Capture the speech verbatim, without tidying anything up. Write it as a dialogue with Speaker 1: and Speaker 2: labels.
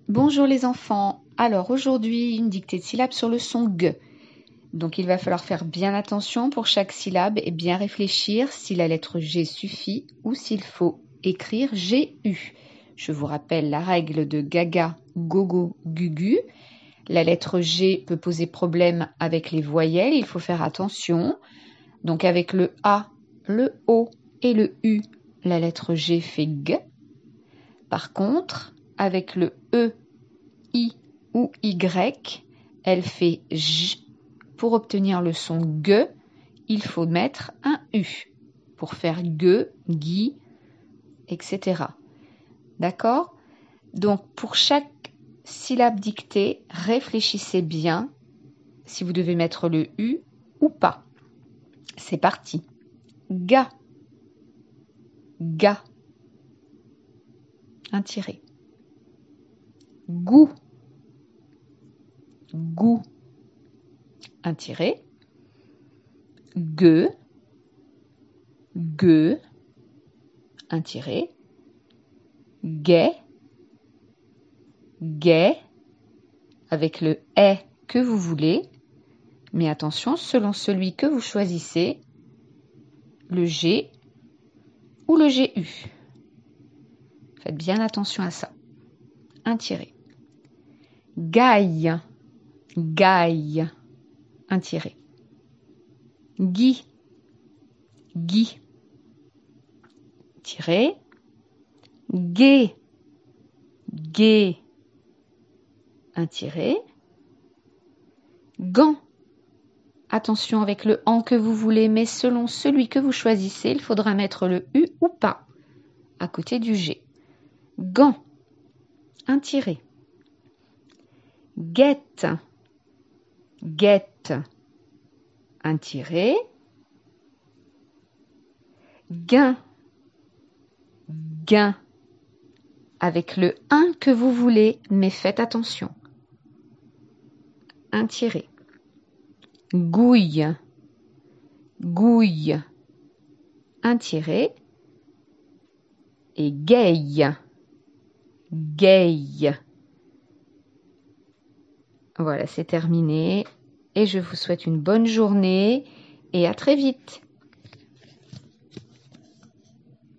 Speaker 1: Bonjour les enfants. Alors aujourd'hui, une dictée de syllabes sur le son G. Donc il va falloir faire bien attention pour chaque syllabe et bien réfléchir si la lettre G suffit ou s'il faut écrire G U. Je vous rappelle la règle de Gaga, Gogo, Gugu. La lettre G peut poser problème avec les voyelles, il faut faire attention. Donc avec le A, le O et le U, la lettre G fait G. Par contre, avec le E, I ou Y, elle fait J. Pour obtenir le son G, il faut mettre un U. Pour faire G, Gui, et cetera. D'accord? Donc, pour chaque syllabe dictée, réfléchissez bien si vous devez mettre le U ou pas. C'est parti. Ga. Ga. Un tiré. Goût. Goût. Un tiré. Gueux. Gueux. Un tiré. Gai. Gai. Avec le est que vous voulez. Mais attention, selon celui que vous choisissez, le G ou le G U. Faites bien attention à ça. Un tiré. Gaille. Gaille. Un tiré. Guy. Guy. Tiré. Gai. Gai. Un tiré. Gant. Attention avec le en que vous voulez, mais selon celui que vous choisissez, il faudra mettre le U ou pas à côté du G. Gant. Un tiré. Guette. Guette. Un tiré. Gain. Gain. Avec le un que vous voulez, mais faites attention. Un tiré. Gouille. Gouille. Un tiré. Et gaye. Gaye. Voilà, c'est terminé. Et je vous souhaite une bonne journée et à très vite.